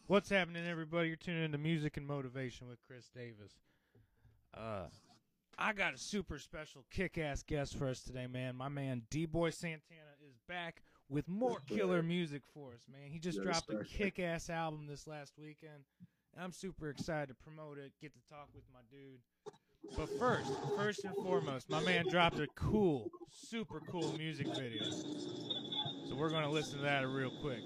What's happening, everybody? You're tuning into Music and Motivation with Chris Davis. I got a super special kick-ass guest for us today, man. My man D-Boy Santana is back with more killer music for us, man. He just dropped a kick-ass album this last weekend, and I'm super excited to promote it, get to talk with my dude. But first and foremost, my man dropped a cool, super cool music video. So we're going to listen to that real quick.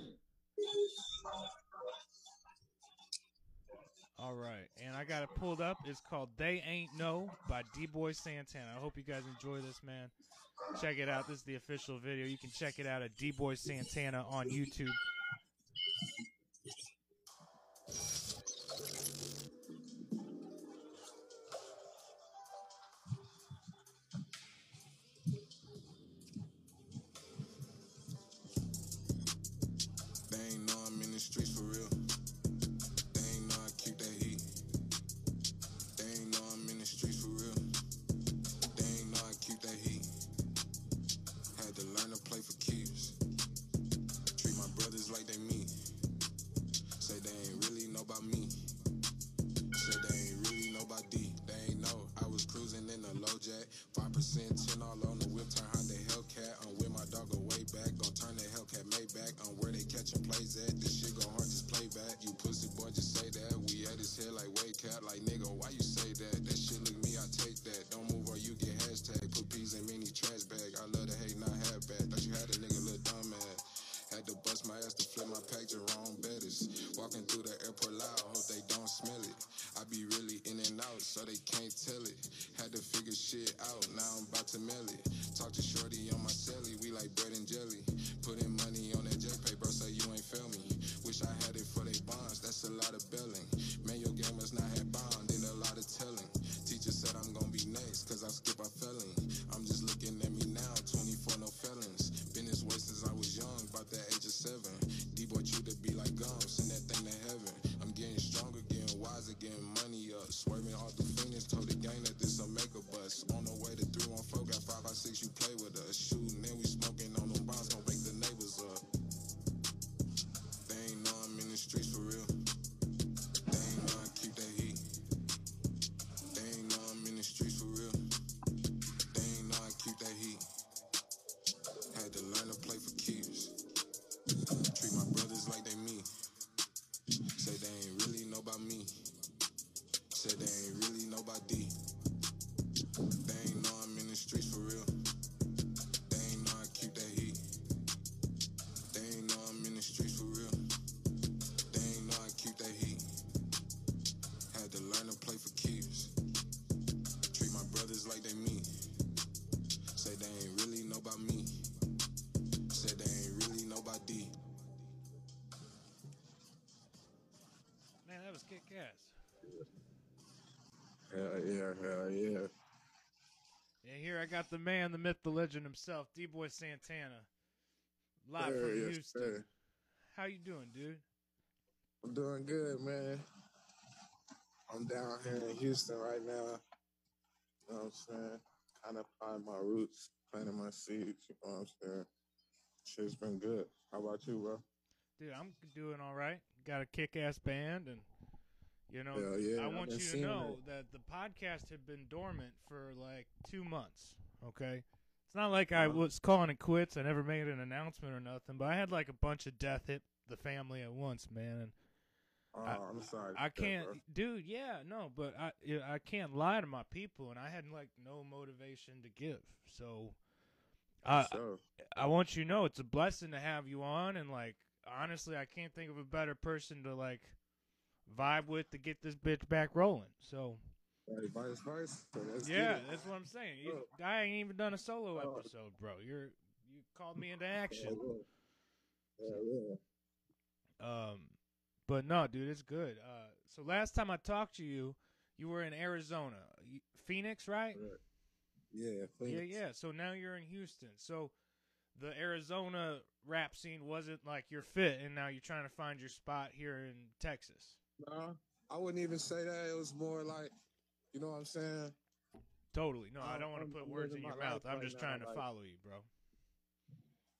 All right, and I got it pulled up. It's called "They Ain't No" by D-Boy Santana. I hope you guys enjoy this, man. Check it out. This is the official video. You can check it out at D-Boy Santana on YouTube. They ain't know I'm in the streets for real. They ain't know I keep that heat. They ain't know I'm in the streets for real. They ain't know I keep that heat. Had to learn to play for keeps. Treat my brothers like they me. Say they ain't really know about me. Say they ain't really know about D. They ain't know I was cruising in a low jack. 5% 10 all on the whip, turn Honda Hellcat. I'm with my dog way back. Gon' turn the Hellcat Maybach. On where they catching plays at. This shit go hard, just play back. You pussy boy, just say that. We at his head like weight cap. Like nigga, why you say that? That shit look me, I take that. Don't move or you get hashtag. Put peas in mini trash bag. I love to hate, not have bad. Thought you had a nigga little dumb ass. Had to bust my ass to flip my pack to wrong betters. Walking through the airport loud, hope they don't smell it. I be really in and out, so they can't tell it. Had to figure shit out, now I'm about to mail it. Talk to Shorty on my celly, we like bread and jelly. Putting money on that JPay, bro, so you ain't feel me. Wish I had it for they bonds, that's a lot of belling. Man, your game must not have bond, and a lot of telling. Teacher said I'm gonna be next, cause I skip a felon. I'm just looking at me now, 24, no felons. Been this way since I was young, about that age of 7. D-boy you to be like gum, send that thing to heaven. I'm getting stronger, getting wiser, getting money up. Swerving all through Phoenix, told the gang that this a make a bus. On the way to 314, got 5 by 6, you play with us. Shooting, then we smoking on them bombs, gon' wake the neighbors up. They ain't know I'm in the streets for real. They ain't know I keep that heat. They ain't know I'm in the streets for real. They ain't know I keep that heat. Had to learn to play for keeps. Treat my brothers like they me. Say they ain't really know about me. Say they ain't really know about D. They ain't know I'm in the streets for real. They ain't know I keep that heat. They ain't know I'm in the streets for real. They ain't know I keep that heat. Had to learn to play for keeps. Treat my brothers like they me. Say they ain't really know about me. Say they ain't really know about D. Man, that was kick-ass. Hell yeah, hell yeah. And here I got the man, the myth, the legend himself, D-Boy Santana, live Sir, from yes, Houston. sir. How you doing, dude? I'm doing good, man. I'm down here in Houston right now. You know what I'm saying? Kind of find my roots, planting my seeds, you know what I'm saying? Shit's been good. How about you, bro? Dude, I'm doing all right. Got a kick-ass band, and Hell yeah, I I've want been you to seeing know that the podcast had been dormant for like 2 months. Okay, it's not like I was calling it quits. I never made an announcement or nothing, but I had like a bunch of death hit the family at once, man. And I'm sorry. I bro. can't, dude. Yeah, no, but I can't lie to my people, and I had like no motivation to give. So Sure. I want you to know it's a blessing to have you on, and like honestly, I can't think of a better person to like vibe with to get this bitch back rolling. So Right, vice versa. So let's get yeah, it. that's what I'm saying. Oh. I ain't even done a solo episode, bro. You called me into action. Yeah. But no, dude, it's good. So last time I talked to you, you were in Arizona, Phoenix, right? Right. Yeah, Phoenix. Yeah. So now you're in Houston. So the Arizona rap scene wasn't like your fit, and now you're trying to find your spot here in Texas. No, I wouldn't even say that. It was more like, you know what I'm saying? Totally. No, I don't want to put I'm words living in your my mouth. life I'm right just now, trying to like, follow you, bro.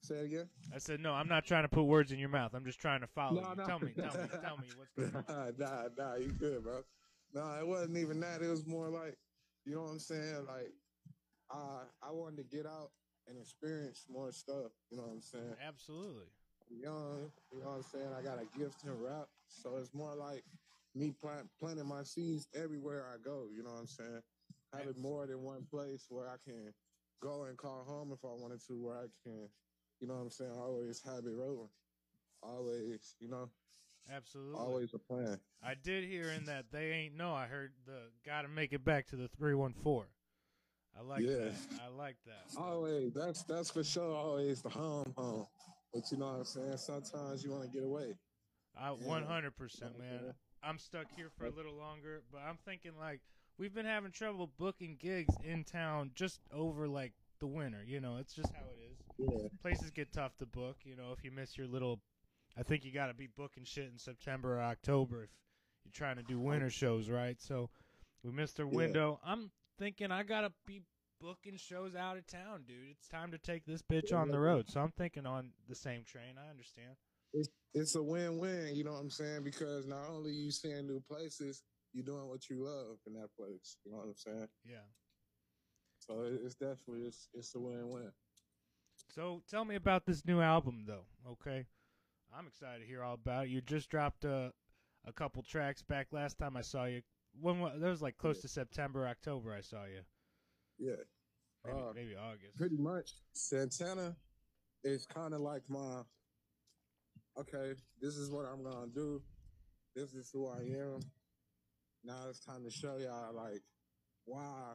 Say it again. I said no. I'm not trying to put words in your mouth. I'm just trying to follow you. No. Tell me what's going on. Nah, you good, bro. No, it wasn't even that. It was more like, you know what I'm saying? Like, I wanted to get out and experience more stuff. You know what I'm saying? Absolutely. I'm young. You know what I'm saying? I got a gift in rap, so it's more like me planting my seeds everywhere I go. You know what I'm saying? Having more than one place where I can go and call home if I wanted to, where I can, you know what I'm saying, always have it rolling. Always, you know, Absolutely. always a plan. I did hear in that They Ain't No. I heard the Gotta Make It Back to the 314. I like that. I like that. Always, that's for sure. Always the home. But you know what I'm saying. Sometimes you want to get away. 100%, man. I'm stuck here for a little longer, but I'm thinking like we've been having trouble booking gigs in town just over like the winter. You know, it's just how it is. Yeah. Places get tough to book. You know, if you miss your little, I think you got to be booking shit in September or October if you're trying to do winter shows, right? So we missed our window. I'm thinking I gotta be booking shows out of town, dude. It's time to take this bitch on the road. So I'm thinking on the same train. I understand. It's a win-win, you know what I'm saying? Because not only you seeing new places, you're doing what you love in that place. You know what I'm saying? Yeah. So it's definitely it's a win-win. So tell me about this new album, though. Okay, I'm excited to hear all about it. You just dropped a couple tracks back last time I saw you. That was like close to September, October. I saw you. Yeah. Maybe August. Pretty much. Santana is kind of like my, okay, this is what I'm going to do. This is who I am. Now it's time to show y'all, like, why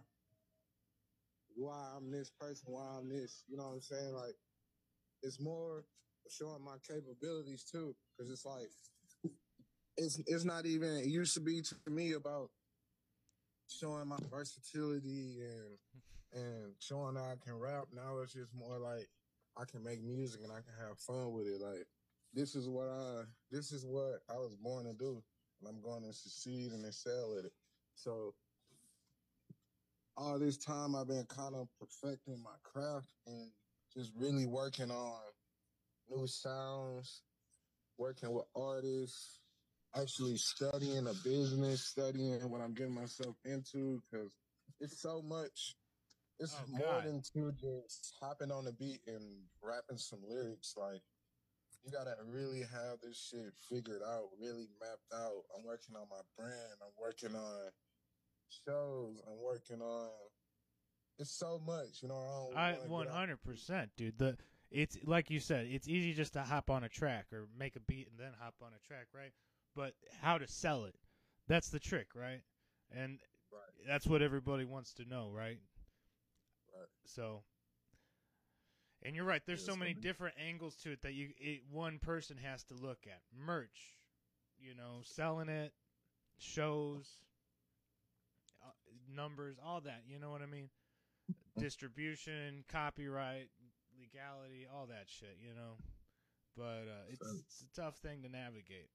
I'm this person, why I'm this. You know what I'm saying? Like, it's more showing my capabilities, too. Because it's like, it's not even, it used to be to me about showing my versatility and showing that I can rap. Now it's just more like I can make music and I can have fun with it. Like this is what I was born to do, and I'm going to succeed and excel at it. So all this time I've been kind of perfecting my craft and just really working on new sounds, working with artists, actually studying a business, studying what I'm getting myself into, because it's so much. It's more than to just hopping on the beat and rapping some lyrics. Like, you gotta really have this shit figured out, really mapped out. I'm working on my brand. I'm working on shows. I'm working on. It's so much, you know. I 100%, dude. It's like you said. It's easy just to hop on a track or make a beat and then hop on a track, right? But how to sell it—that's the trick, right? And that's what everybody wants to know, right? So, and you're right. There's so many different angles to it that one person has to look at. Merch, you know, selling it, shows, numbers, all that. You know what I mean? Distribution, copyright, legality, all that shit. You know, but it's a tough thing to navigate.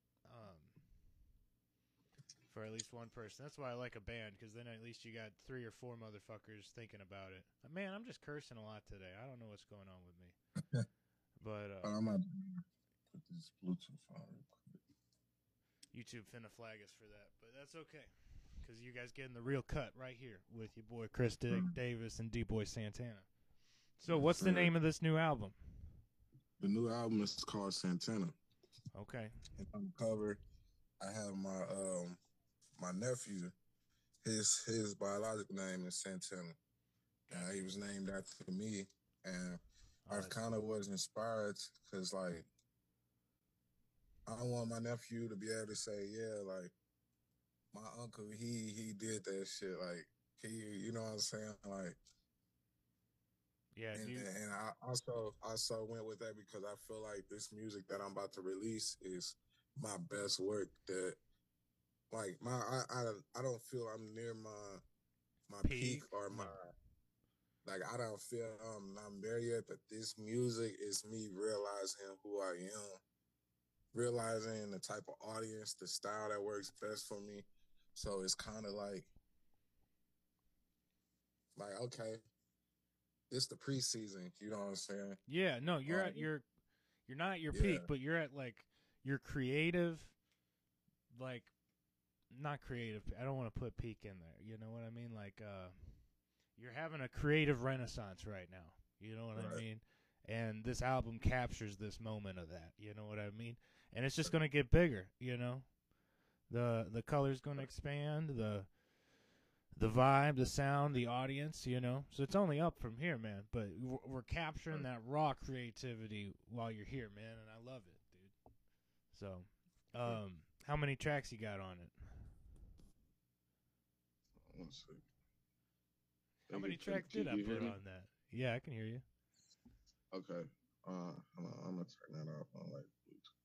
For at least one person. That's why I like a band, because then at least you got 3 or 4 motherfuckers thinking about it. Man, I'm just cursing a lot today. I don't know what's going on with me. But I'm gonna put this Bluetooth on real quick. YouTube finna flag us for that, but that's okay, because you guys getting the real cut right here with your boy Chris Davis and D-Boy Santana. So what's the name of this new album? The new album is called Santana. Okay. And on the cover, I have my nephew, his biological name is Santana. He was named after me, and I kind of was inspired because, like, I want my nephew to be able to say, yeah, like, my uncle, he did that shit. Like, you know what I'm saying? Like, yeah. And I also went with that because I feel like this music that I'm about to release is my best work that. Like I don't feel I'm near my peak or my like I don't feel I'm there yet, but this music is me realizing who I am, realizing the type of audience, the style that works best for me. So it's kind of like okay, it's the preseason. You know what I'm saying? Yeah, no, you're not at your peak, but you're at like your creative, like not creative. I don't want to put peak in there. You know what I mean? Like you're having a creative renaissance right now. You know what I mean? And this album captures this moment of that. You know what I mean? And it's just going to get bigger, you know? The color's going to expand, the vibe, the sound, the audience, you know? So it's only up from here, man. But we're capturing that raw creativity while you're here, man, and I love it, dude. So, how many tracks you got on it? Let's see. How many tracks did I put on that? Yeah, I can hear you. Okay. Hold on. I'm gonna turn that off on like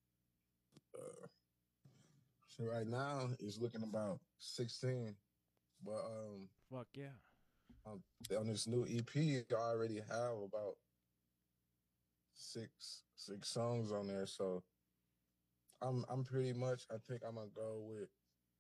so right now it's looking about 16. But fuck yeah. On this new EP I already have about six songs on there. So I'm pretty much, I think I'm gonna go with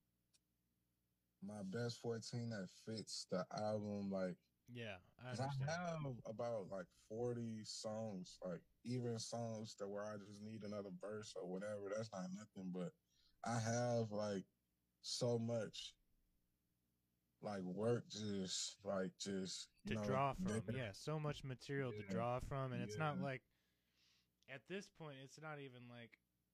my best 14 that fits the album. Like, yeah, I have about like 40 songs, like even songs that where I just need another verse or whatever. That's not nothing, but I have like so much like work to draw from. Yeah, so much material to draw from, and it's not like at this point it's not even like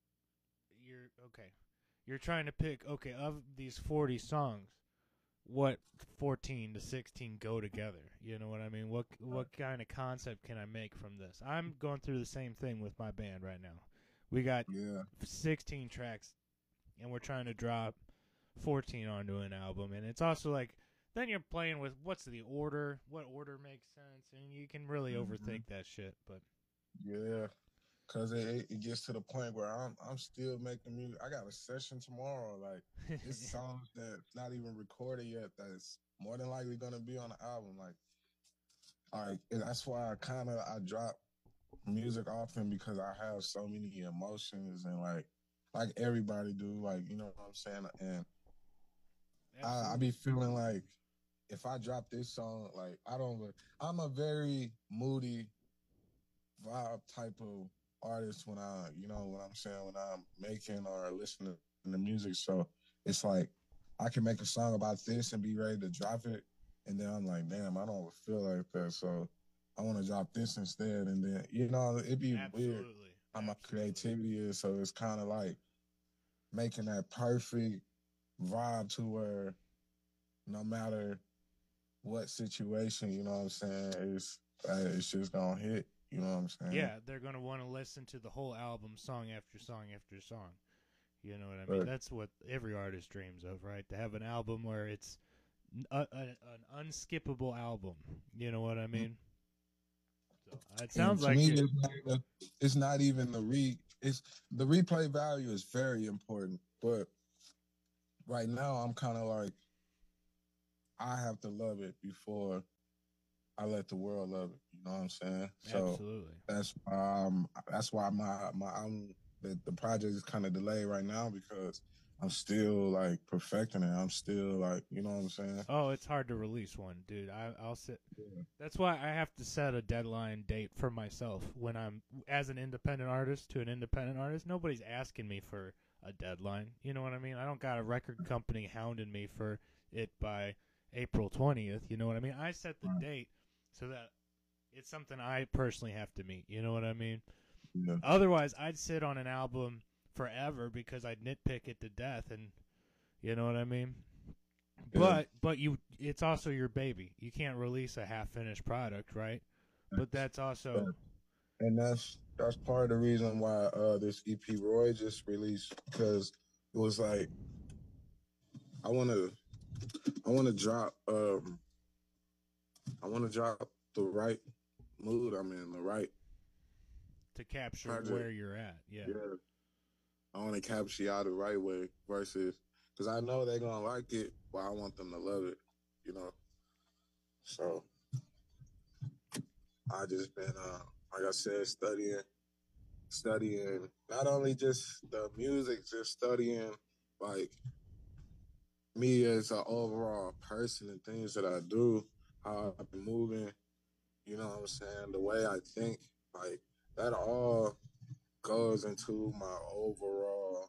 you're trying to pick of these 40 songs, what 14 to 16 go together? You know what I mean? What kind of concept can I make from this? I'm going through the same thing with my band right now. We got 16 tracks, and we're trying to drop 14 onto an album. And it's also like, then you're playing with what's the order, what order makes sense, and you can really overthink that shit. But yeah, because it gets to the point where I'm still making music. I got a session tomorrow. Like, it's songs that's not even recorded yet that's more than likely gonna be on the album. Like that's why I drop music often, because I have so many emotions, and like everybody do, like, you know what I'm saying? And I be feeling like if I drop this song, like I'm a very moody vibe type of artist when you know what I'm saying, when I'm making or listening to music. So it's like I can make a song about this and be ready to drop it, and then I'm like, damn, I don't feel like that, so I want to drop this instead. And then, you know, it'd be weird how my creativity is. So it's kind of like making that perfect vibe to where no matter what situation, you know what I'm saying, it's just gonna hit. You know what I'm saying? Yeah, they're gonna want to listen to the whole album, song after song after song. You know what I mean? Right. That's what every artist dreams of, right? To have an album where it's an unskippable album. You know what I mean? So it sounds like me, it's not even the replay value is very important, but right now I'm kind of like, I have to love it before I let the world love it. You know what I'm saying? Absolutely. So that's why the project is kind of delayed right now, because I'm still like perfecting it. I'm still like, you know what I'm saying? Oh, it's hard to release one, dude. I'll sit. Yeah. That's why I have to set a deadline date for myself when I'm as an independent artist to an independent artist. Nobody's asking me for a deadline. You know what I mean? I don't got a record company hounding me for it by April 20th. You know what I mean? I set the date so that it's something I personally have to meet. You know what I mean? Yeah. Otherwise, I'd sit on an album forever because I'd nitpick it to death, and you know what I mean? Yeah. But it's also your baby. You can't release a half-finished product, right? But that's also... And that's part of the reason why this EP Roy just released, because it was like, I want to drop the right mood I'm in, the right to capture project. Where you're at. Yeah. I want to capture y'all the right way, versus, because I know they're gonna like it, but I want them to love it, you know. So I just been like I said, studying not only just the music, just studying like me as an overall person and things that I do, how I've been moving, You know what I'm saying? The way I think, like that all goes into my overall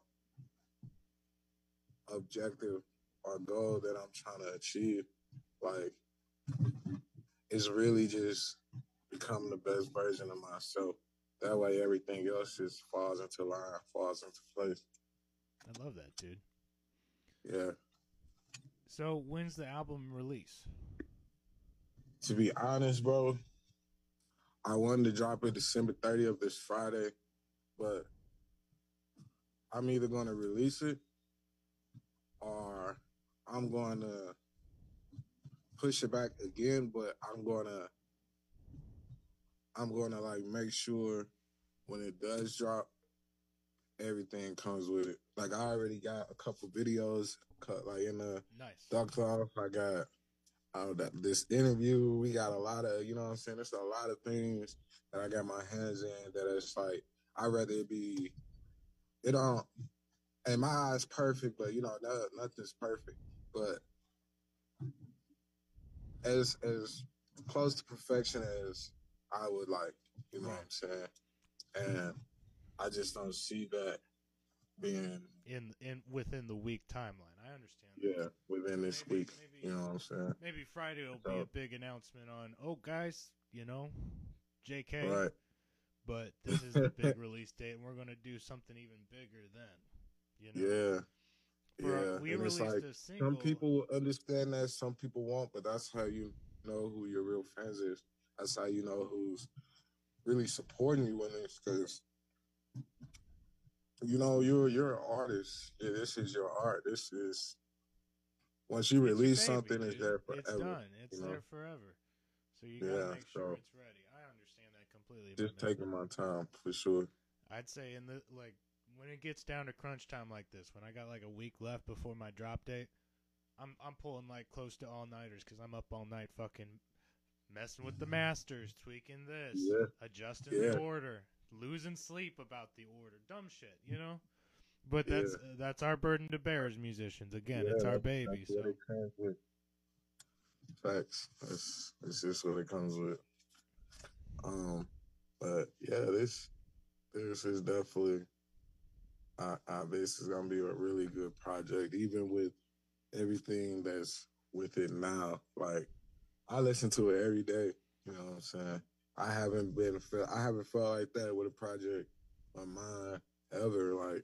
objective or goal that I'm trying to achieve. Like, it's really just becoming the best version of myself. That way, everything else just falls into line, falls into place. I love that, dude. Yeah. So, when's the album release? To be honest, bro, I wanted to drop it December 30th this Friday, but I'm either going to release it or I'm going to push it back again, but I'm gonna like make sure when it does drop, everything comes with it. Like I already got a couple videos cut like in the Nice. ducked off. I got this interview. We got a lot of, you know what I'm saying? There's a lot of things that I got my hands in that it's like I'd rather it be it don't in my eyes perfect, but you know, nothing's perfect. But as close to perfection as I would like, you know what I'm saying? And I just don't see that being in within the week timeline. I understand. Yeah, within this week. You know what I'm saying? Maybe Friday will be a big announcement on, oh, guys, JK. Right. But this is the big release date, and we're going to do something even bigger then. Yeah. We and released it's like a single. some people understand that, some people won't, but that's how you know who your real fans is. That's how you know who's really supporting you in this, because you're an artist. Yeah, this is your art. This is once you release something, dude. It's there forever. It's done. It's there forever. So you gotta make sure it's ready. I understand that completely. Just taking my time for sure. I'd say when it gets down to crunch time like this, when I got like a week left before my drop date, I'm pulling like close to all nighters because I'm up all night fucking messing with the masters, tweaking this, adjusting the order, losing sleep about the order, dumb shit, But that's our burden to bear as musicians. Again, it's our baby. That's what it comes with. Facts. It's just what it comes with. But yeah, this is definitely. This is gonna be a really good project, even with everything that's with it now. Like I listen to it every day. You know what I'm saying? I haven't felt like that with a project of mine ever. Like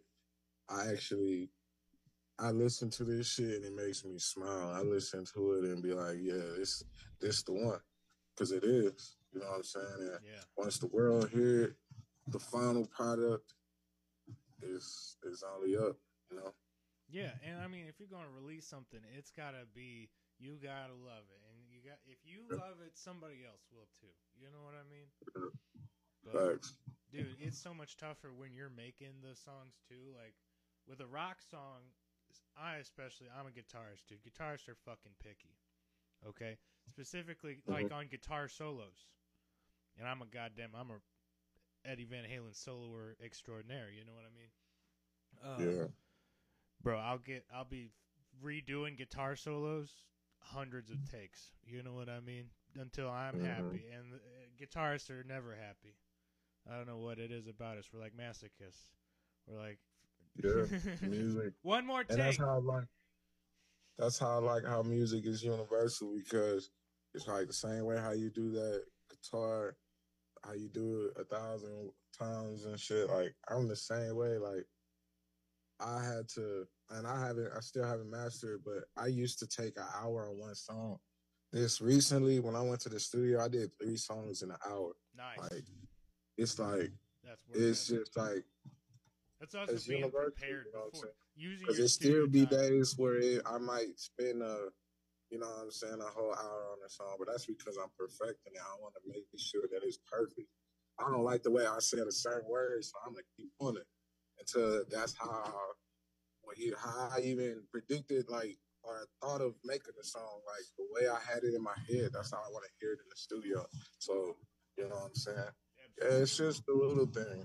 I listen to this shit and it makes me smile. I listen to it and be like, yeah, this the one, because it is. You know what I'm saying? And once the world hear it, the final product is only up. Yeah, and I mean, if you're going to release something, it's gotta be, you gotta love it, and if you love it, somebody else will too. You know what I mean? But, dude, it's so much tougher when you're making the songs too. Like with a rock song, I'm a guitarist, dude. Guitarists are fucking picky. Okay, specifically like on guitar solos, and I'm a Eddie Van Halen soloer extraordinaire. You know what I mean? Bro, I'll be redoing guitar solos, hundreds of takes. You know what I mean? Until I'm happy, and guitarists are never happy. I don't know what it is about us. We're like masochists. We're like, music. One more take. And that's how I like how music is universal, because it's like the same way how you do that guitar, how you do it 1,000 times and shit. Like I'm the same way. Like I had to, and I still haven't mastered, but I used to take an hour on one song. This recently, when I went to the studio, I did 3 songs in an hour. Nice. Like it's like just like that's also it's being universal, prepared before using. Because it still be days where I might spend you know what I'm saying, a whole hour on a song, but that's because I'm perfecting it. I want to make sure that it's perfect. I don't like the way I said a certain word, so I'm gonna keep on it until that's how I even predicted, like, or thought of making the song. Like the way I had it in my head, that's how I want to hear it in the studio. So you know what I'm saying? Yeah, it's just the little things.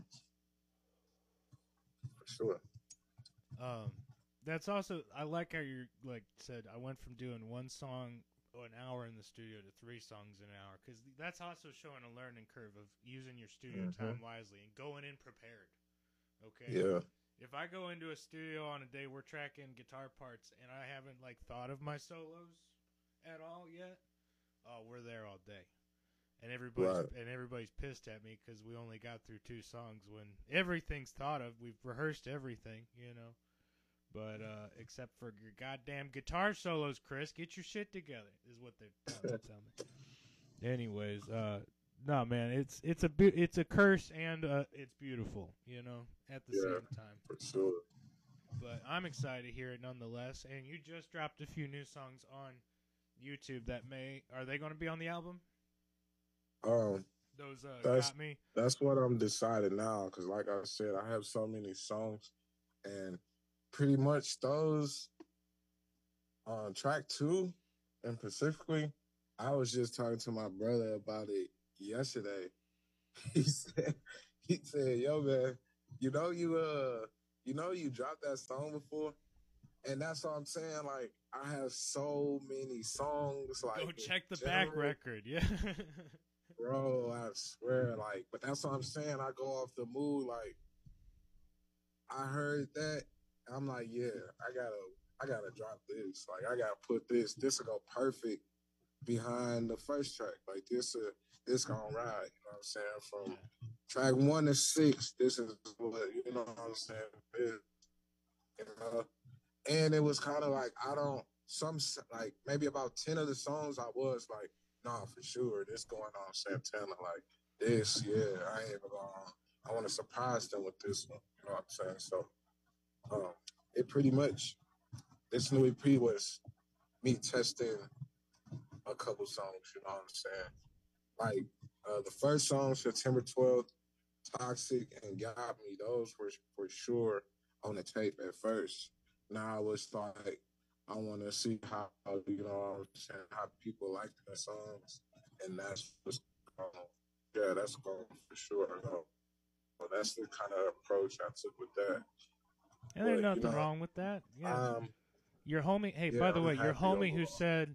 For sure. That's also, I like how you like said, I went from doing one song an hour in the studio to 3 songs an hour, because that's also showing a learning curve of using your studio time wisely and going in prepared. Okay. Yeah. If I go into a studio on a day we're tracking guitar parts and I haven't like thought of my solos at all yet, we're there all day, and everybody's pissed at me because we only got through 2 songs when everything's thought of. We've rehearsed everything, you know. But except for your goddamn guitar solos, Chris, get your shit together, is what they're trying to tell me. Anyways, no, man, it's a curse and it's beautiful, you know, at the same time. For sure. But I'm excited to hear it nonetheless. And you just dropped a few new songs on YouTube that are they going to be on the album? Those Got Me. That's what I'm deciding now, because like I said, I have so many songs, and pretty much those on track 2, and specifically, I was just talking to my brother about it yesterday. He said, "Yo, man, you dropped that song before," and that's what I'm saying. Like, I have so many songs. Like, go check the back record, yeah. Bro, I swear, like, but that's what I'm saying. I go off the mood. Like, I heard that. I'm like, yeah, I gotta drop this. Like, I gotta put this. This will go perfect behind the first track. Like, this gonna ride. You know what I'm saying? From track 1 to 6, this is what, you know what I'm saying? You know? And it was kind of like, like maybe about 10 of the songs I was like, nah, for sure, this going on Santana. Like, this, yeah, I ain't even gonna, I want to surprise them with this one. You know what I'm saying? So, it pretty much, this new EP was me testing a couple songs, you know what I'm saying? Like, the first song, September 12th, Toxic and Got Me, those were for sure on the tape at first. Now I was like, I want to see how, you know what I'm saying, how people like the songs, and that's what's going on. Yeah, that's going for sure. So that's the kind of approach I took with that. And there's nothing wrong with that. Yeah. Your homie, hey, by the way, your homie who said,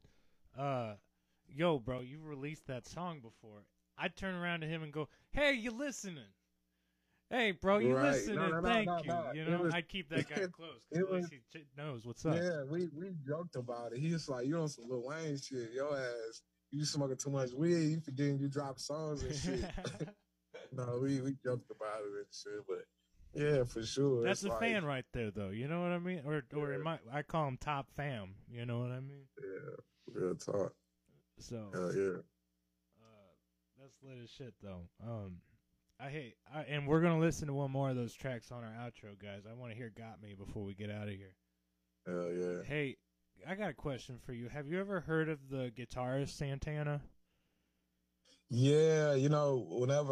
yo, bro, you released that song before. I'd turn around to him and go, hey, you listening? Hey, bro, you listening? Thank you. You know, I'd keep that guy close because at least he knows what's up. Yeah, we joked about it. He was like, you on some Lil Wayne shit. Your ass, you smoking too much weed. You forgetting you drop songs and shit. No, we joked about it and shit, but yeah, for sure. That's a fan right there, though. You know what I mean? Or I call him top fam. You know what I mean? Yeah, real talk. So, yeah. That's lit as shit, though. And we're gonna listen to one more of those tracks on our outro, guys. I want to hear "Got Me" before we get out of here. Hell yeah. Hey, I got a question for you. Have you ever heard of the guitarist Santana? Yeah, you know,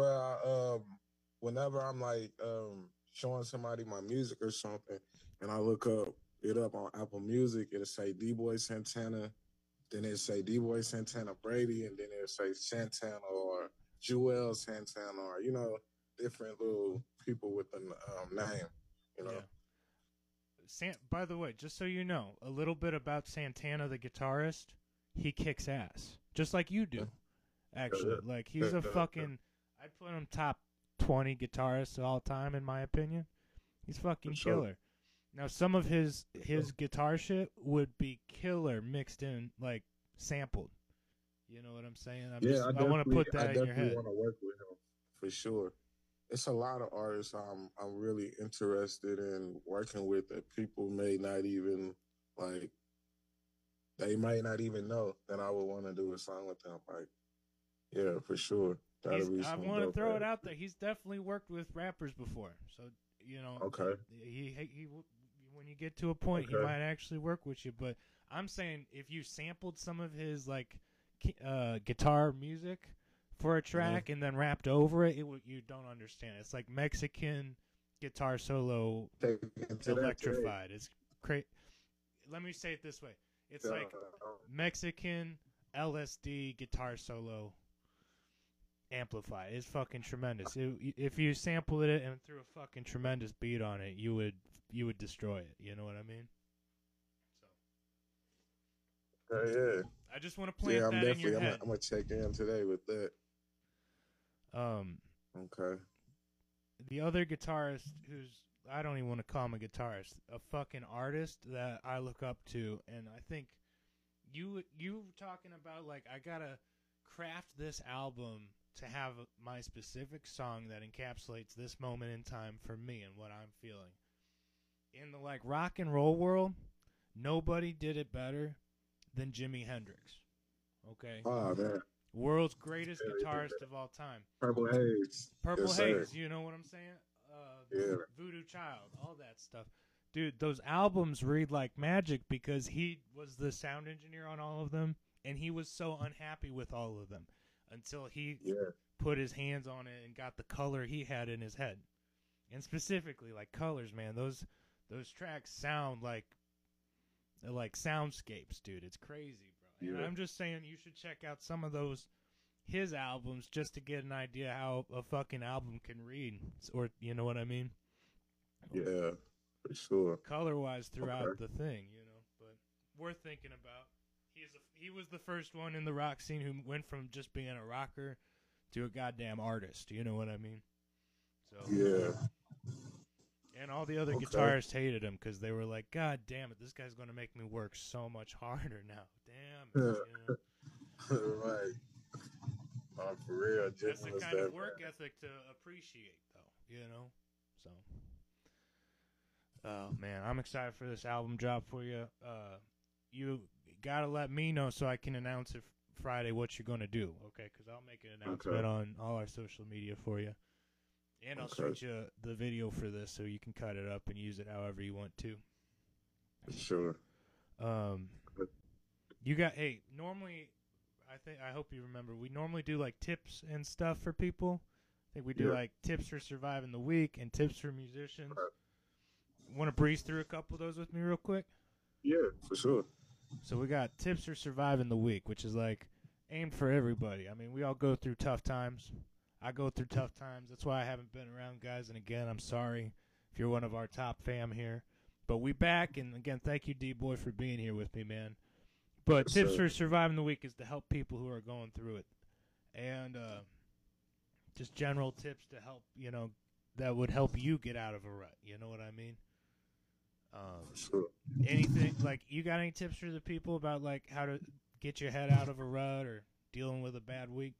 whenever I'm like showing somebody my music or something, and I look it up on Apple Music, it'll say D-Boy Santana, then it'll say D-Boy Santana Brady, and then it'll say Santana or Joel Santana, or, you know, different little people with the name, you know. Yeah. By the way, just so you know, a little bit about Santana, the guitarist, he kicks ass, just like you do, actually. Like, he's a fucking, I'd put him top 20 guitarists of all time, in my opinion. He's fucking killer. Now, some of his guitar shit would be killer mixed in, like, sampled. You know what I'm saying? I want to put that in your head. I definitely want to work with him, for sure. It's a lot of artists I'm really interested in working with that people may not even, like, they might not even know that I would want to do a song with them. Like, yeah, for sure. I want to throw it out there. He's definitely worked with rappers before. So, you know, okay. He when you get to a point, he might actually work with you. But I'm saying if you sampled some of his, like, guitar music for a track and then rapped over it, you don't understand. It's like Mexican guitar solo electrified. It's crazy. Let me say it this way. It's like Mexican LSD guitar solo amplified. It's fucking tremendous. If you sampled it and threw a fucking tremendous beat on it, you would destroy it. You know what I mean? So. Yeah. I just want to plant that in your head. I'm gonna check in today with that. Okay. The other guitarist who's, I don't even want to call him a guitarist, a fucking artist that I look up to, and I think you talking about, like, I gotta craft this album to have my specific song that encapsulates this moment in time for me and what I'm feeling. In the, like, rock and roll world, nobody did it better than Jimi Hendrix. Okay? Oh, man. World's greatest guitarist of all time. Purple Haze. Purple Yes, Haze, sir. you know what I'm saying? Yeah. Voodoo Child, all that stuff. Dude, those albums read like magic because he was the sound engineer on all of them, and he was so unhappy with all of them until he put his hands on it and got the color he had in his head. And specifically, like, colors, man, those tracks sound like soundscapes, dude. It's crazy, bro. And I'm just saying you should check out some of his albums just to get an idea how a fucking album can read, or you know what I mean? Yeah, for sure. Color-wise throughout the thing, you know, but worth thinking about. He was the first one in the rock scene who went from just being a rocker to a goddamn artist, you know what I mean? So yeah. And all the other guitarists hated him because they were like, God damn it, this guy's going to make me work so much harder now. Damn it. You know? Right. For real. That's the kind of work ethic to appreciate, though, you know? So, oh, man, I'm excited for this album drop for you. You got to let me know so I can announce it Friday what you're going to do, okay? Because I'll make an announcement on all our social media for you. And I'll shoot you the video for this so you can cut it up and use it however you want to. Sure. You got, hey, normally, I hope you remember, we normally do like tips and stuff for people. I think we do like tips for surviving the week and tips for musicians. Want to breeze through a couple of those with me real quick? Yeah, for sure. So we got tips for surviving the week, which is like aimed for everybody. I mean, we all go through tough times. I go through tough times. That's why I haven't been around, guys. And again, I'm sorry if you're one of our top fam here. But we back, and again, thank you, D-Boy, for being here with me, man. But tips for surviving the week is to help people who are going through it. And just general tips to help, you know, that would help you get out of a rut. You know what I mean? Sure. Anything, like, you got any tips for the people about, like, how to get your head out of a rut or dealing with a bad week?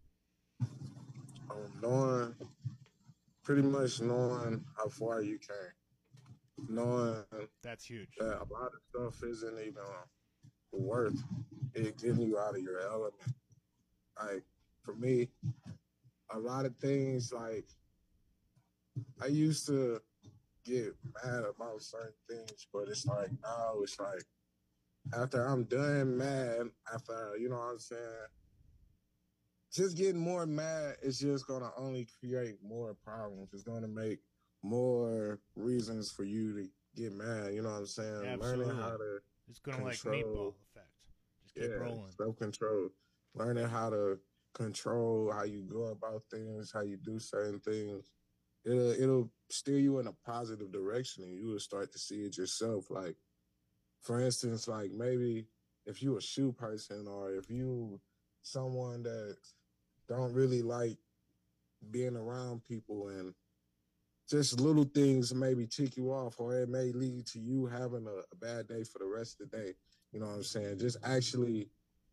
Pretty much knowing how far you came. Knowing that's huge. That a lot of stuff isn't even worth it getting you out of your element. Like, for me, a lot of things, like, I used to get mad about certain things, but it's like now it's like after I'm done mad, after, you know what I'm saying, just getting more mad is just gonna only create more problems. It's gonna make more reasons for you to get mad. You know what I'm saying? Absolutely. Learning how to it's gonna control, like meatball effect. Just keep rolling. Self-control. Learning how to control how you go about things, how you do certain things. It'll steer you in a positive direction, and you will start to see it yourself. Like, for instance, like maybe if you a shoe person, or if you someone that don't really like being around people, and just little things maybe tick you off, or it may lead to you having a bad day for the rest of the day. You know what I'm saying? Just actually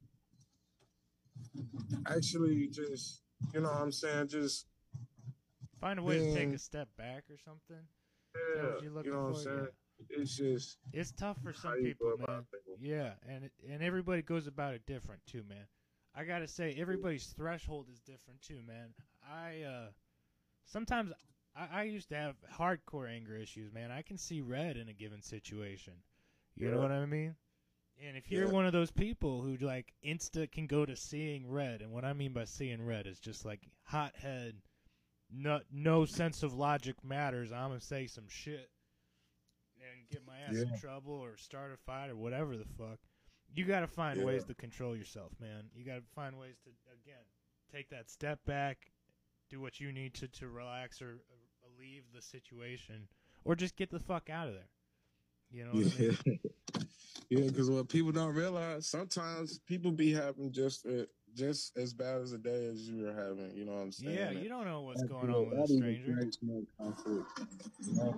just, you know what I'm saying? Just find a way to take a step back or something. Yeah, what you're looking you know what I'm for? saying? Yeah. It's just, it's tough for some people, man. Yeah, and everybody goes about it different too, man. I gotta say, everybody's threshold is different too, man. Sometimes I used to have hardcore anger issues, man. I can see red in a given situation. You know what I mean? And if you're one of those people who, like, can go to seeing red, and what I mean by seeing red is just like hothead, no sense of logic matters. I'm gonna say some shit and get my ass in trouble or start a fight or whatever the fuck. You got to find ways to control yourself, man. You got to find ways to, again, take that step back, do what you need to relax or leave the situation, or just get the fuck out of there. You know what I mean? Yeah, because what people don't realize, sometimes people be having just as bad as a day as you're having. You know what I'm saying? Yeah, you don't know what's going on with a stranger. You know?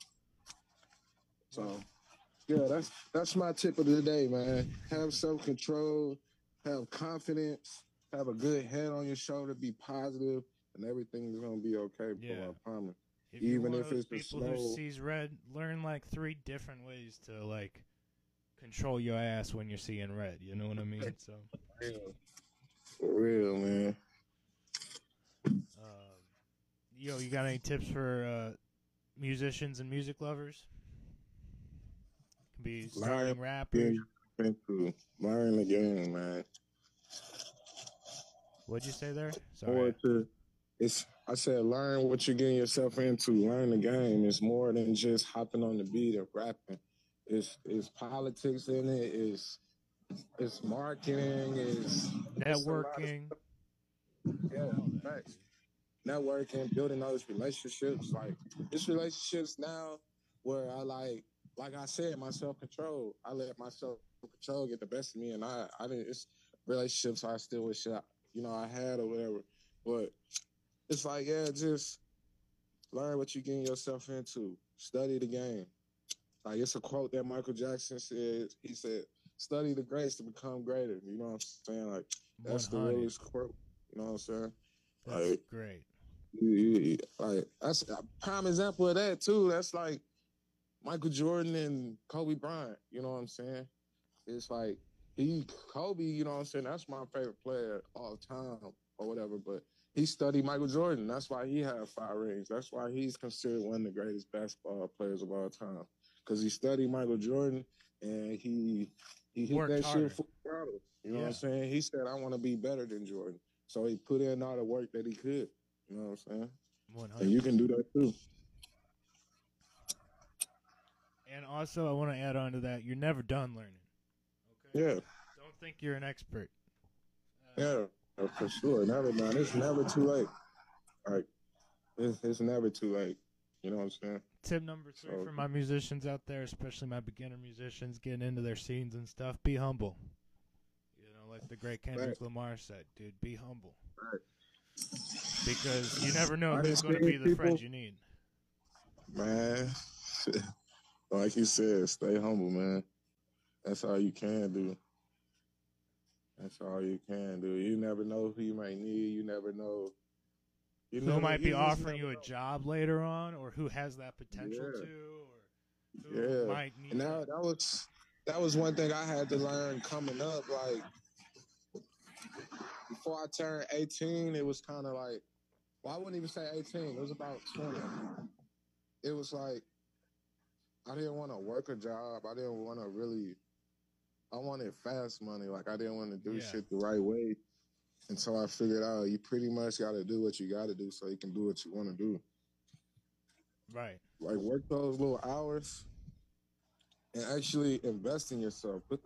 So, yeah, that's my tip of the day, man. Have self-control, have confidence, have a good head on your shoulder, be positive, and everything's gonna be okay. Yeah, bro, I promise. if Even you're if one of it's those a people slow, who sees red, learn like 3 different ways to like control your ass when you're seeing red. You know what I mean? So, for real, man. Yo, you got any tips for musicians and music lovers? Can be starting rappers. Learn the game, man. What'd you say there? Sorry. I said learn what you're getting yourself into. Learn the game. It's more than just hopping on the beat and rapping. It's politics in it. It's marketing. It's networking. Yeah, facts. Networking, building those relationships. Like it's relationships now where I like I said, my self-control. I let my self-control get the best of me, and I didn't. It's relationships I still wish I had or whatever. But it's like, yeah, just learn what you're getting yourself into. Study the game. Like it's a quote that Michael Jackson said. He said, "Study the greats to become greater." You know what I'm saying? Like that's 100. the realest quote. You know what I'm saying? That's like, great. Like that's a prime example of that too. That's like Michael Jordan and Kobe Bryant. You know what I'm saying? It's like Kobe. You know what I'm saying? That's my favorite player all time or whatever. But he studied Michael Jordan. That's why he had 5 rings. That's why he's considered one of the greatest basketball players of all time. Because he studied Michael Jordan and he hit Worked that harder. shit full throttle. You know what I'm saying? He said, "I want to be better than Jordan." So he put in all the work that he could. You know what I'm saying? 100. And you can do that too. And also, I want to add on to that: you're never done learning. Okay. Yeah. Don't think you're an expert. Yeah, for sure. Never done. It's never too late. Like it's never too late. You know what I'm saying? Tip number 3 for my musicians out there, especially my beginner musicians getting into their scenes and stuff: be humble. You know, like the great Kendrick Lamar said, dude, be humble. Right. Because you never know who's going to be the friend you need. Man, like you said, stay humble, man. That's all you can do. That's all you can do. You never know who you might need. You never know. Who might be offering you a job later on, or who has that potential to, or who might need. And that was one thing I had to learn coming up. Like before I turned 18, it was kind of like, well, I wouldn't even say 18. It was about 20. It was like I didn't want to work a job. I didn't want to really. I wanted fast money. Like I didn't want to do shit the right way. And so I figured out you pretty much got to do what you got to do so you can do what you want to do. Right. Like work those little hours and actually invest in yourself. Put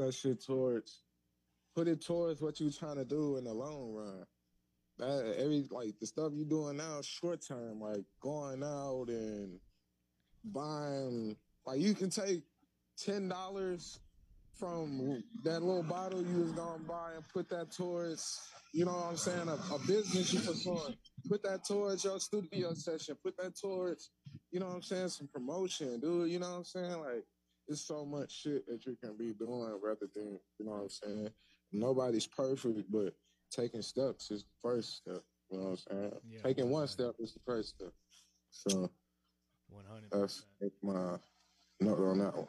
it towards what you're trying to do in the long run. The stuff you're doing now, short term, like going out and buying, like you can take $10 from that little bottle you was gonna buy and put that towards, you know what I'm saying, a business you pursuing. Put that towards your studio session. Put that towards, you know what I'm saying, some promotion, dude. You know what I'm saying? Like, there's so much shit that you can be doing rather than, you know what I'm saying? Nobody's perfect, but taking steps is the first step. You know what I'm saying? Yeah, taking 1 step is the first step. So 100%. That's my note on that one.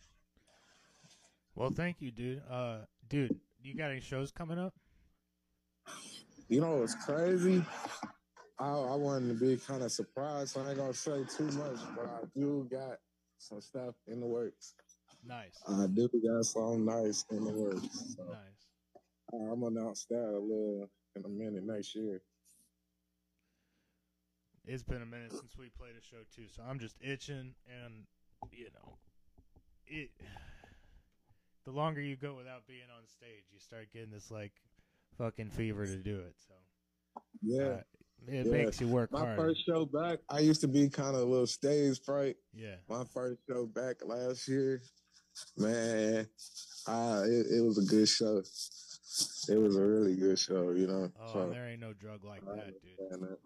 Well, thank you, dude. Dude, you got any shows coming up? You know what's crazy? I wanted to be kind of surprised, so I ain't gonna say too much, but I do got some stuff in the works. Nice. I do got something nice in the works. So nice. I'm gonna announce that a little in a minute next year. It's been a minute since we played a show too, so I'm just itching, and you know, the longer you go without being on stage, you start getting this like fucking fever to do it. So yeah, it makes you work hard. My first show back, I used to be kind of a little stage fright. Yeah. My first show back last year, man, It was a good show. It was a really good show, you know. Oh, so, there ain't no drug like that, dude. That's tremendous.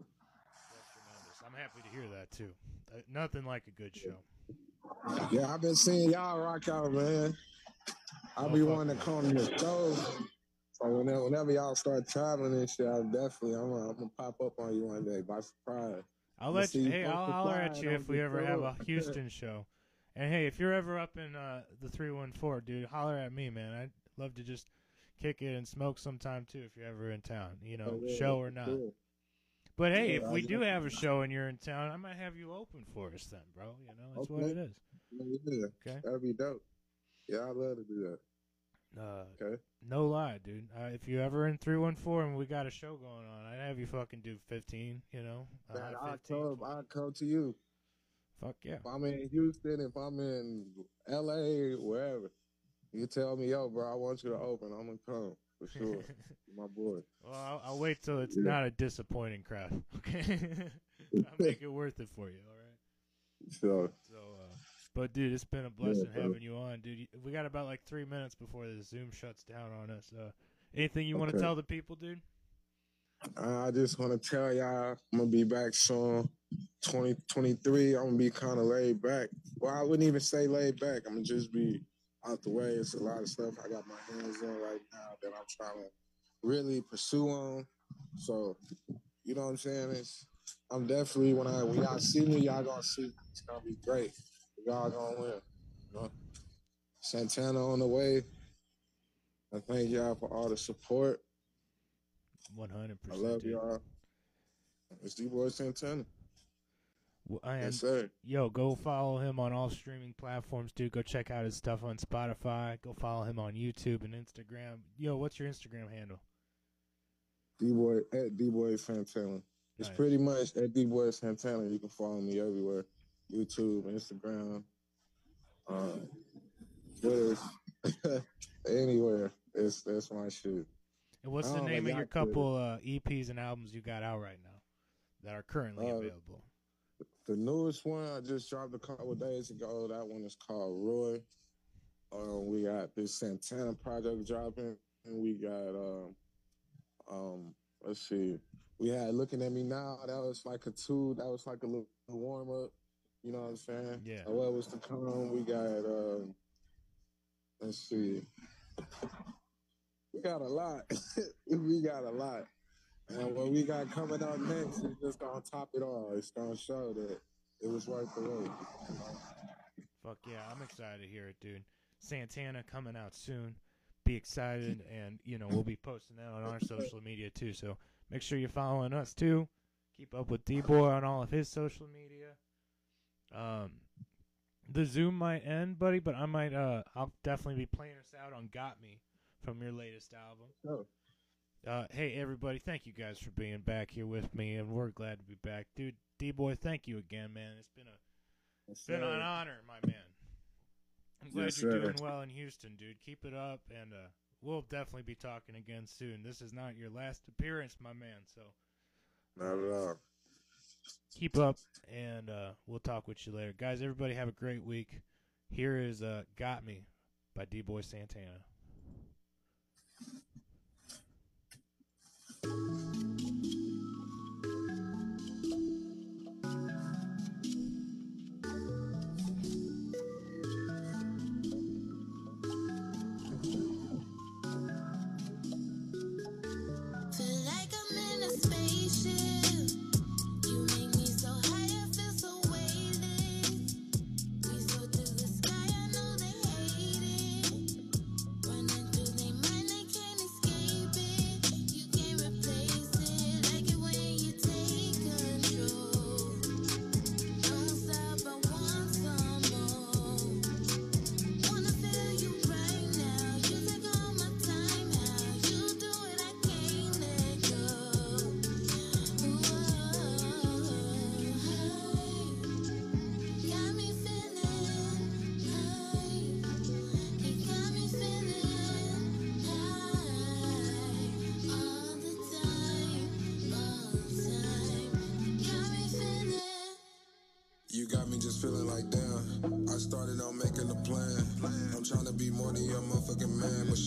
I'm happy to hear that too. Nothing like a good show. Yeah, I've been seeing y'all rock out, man. I'll be wanting to come to the show. So whenever y'all start traveling and shit, I'm gonna pop up on you one day by surprise. I'll holler at you if we ever have a Houston show. And hey, if you're ever up in the 314, dude, holler at me, man. I'd love to just kick it and smoke sometime too if you're ever in town, show or not. Cool. But hey, if we do have a show and you're in town, I might have you open for us then, bro. That's what it is. Yeah. Okay, that'd be dope. Yeah, I'd love to do that. Okay. No lie, dude. If you ever in 314 and we got a show going on, I'd have you fucking do 15. I'll come to you. Fuck yeah. If I'm in Houston, if I'm in LA, wherever, you tell me, yo, bro, I want you to open. I'm gonna come for sure. My boy. Well, I'll wait till it's not a disappointing crowd. Okay. I'll make it worth it for you. All right. Sure. So, but dude, it's been a blessing having you on, dude. We got about like 3 minutes before the Zoom shuts down on us. Anything you want to tell the people, dude? I just want to tell y'all I'm gonna be back soon. 2023, I'm gonna be kind of laid back. Well, I wouldn't even say laid back. I'm gonna just be out the way. It's a lot of stuff I got my hands in right now that I'm trying to really pursue on. So, you know what I'm saying? I'm definitely when y'all see me, y'all gonna see it's gonna be great. Y'all gonna win. You know? Santana on the way. I thank y'all for all the support. 100%. I love y'all. It's D-Boy Santana. Yes, sir. Yo, go follow him on all streaming platforms, dude. Go check out his stuff on Spotify. Go follow him on YouTube and Instagram. Yo, what's your Instagram handle? D-Boy at D-Boy Santana. It's pretty much at D-Boy Santana. You can follow me everywhere. YouTube, Instagram, Twitter, anywhere. That's my shit. And what's the name of your couple EPs and albums you got out right now that are currently available? The newest one I just dropped a couple of days ago. That one is called Roy. We got this Santana project dropping, and we got let's see. We had Looking at Me Now. That was like a little warm up. You know what I'm saying? Yeah. So what was to come? We got let's see. We got a lot. We got a lot. And what we got coming out next is just gonna top it all. It's gonna show that it was worth the wait. Fuck yeah, I'm excited to hear it, dude. Santana coming out soon. Be excited, and we'll be posting that on our social media too. So make sure you're following us too. Keep up with D-Boy on all of his social media. The Zoom might end, buddy, but I'll definitely be playing us out on Got Me from your latest album. Oh. Hey, everybody, thank you guys for being back here with me, and we're glad to be back. Dude, D-Boy, thank you again, man. It's been an honor, my man. I'm glad you're doing well in Houston, dude. Keep it up, and we'll definitely be talking again soon. This is not your last appearance, my man, so. Not at all. Keep up, and we'll talk with you later. Guys, everybody have a great week. Here is Got Me by D-Boy Santana. Feeling like damn, I started on making a plan. I'm trying to be more than your motherfucking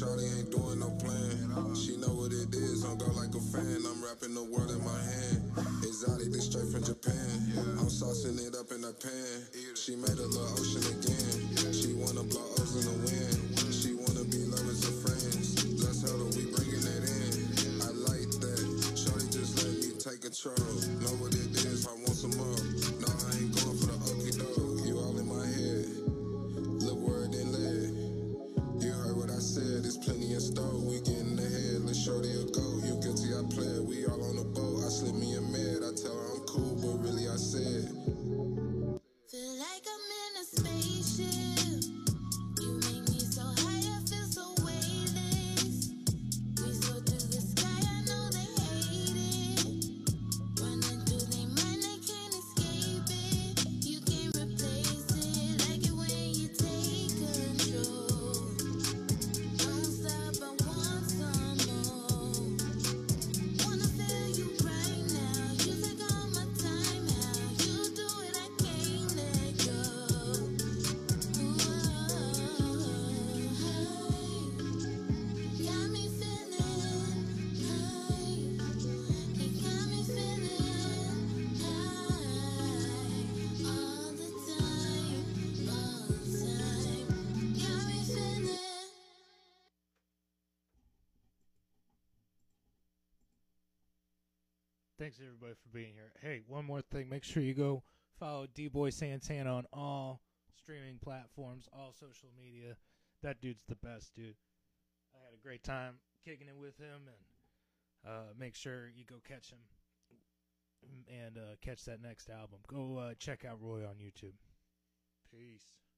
Shawty ain't doing no plan. She know what it is, don't go like a fan. I'm rapping the world in my hand. Exotic, this straight from Japan. I'm saucing it up in a pan. She made a little ocean again. She wanna blow O's in the wind. She wanna be lovers and friends. Let's huddle, we bringing it in. I like that. Shawty just let me take control. Know what it is, I want some more. No, I ain't going for the okie doke. You all in my head. Look word and lead. You heard what I said, there's plenty in store. We getting ahead, let's show you a go. You guilty, I pled. We all on the boat. I slip me a med. I tell her I'm cool, but really I said. Feel like I'm in a spaceship. You make me so high, I feel so weightless. We soar through the sky, I know they hate it. Running through their mind, they can't escape it. You can't replace it. Like it when you take control. Don't stop, I want some more. Wanna feel you right now. You take all my time. How you do it, I can't let go. Got me feeling high. You got me feeling high all the time, all the time. Got me feeling. Thanks everybody for being here. Hey, one more thing. Make sure you go follow D-Boy Santana on all streaming platforms, all social media. That dude's the best, dude. I had a great time kicking it with him, and make sure you go catch him and catch that next album. Go check out Roy on YouTube. Peace.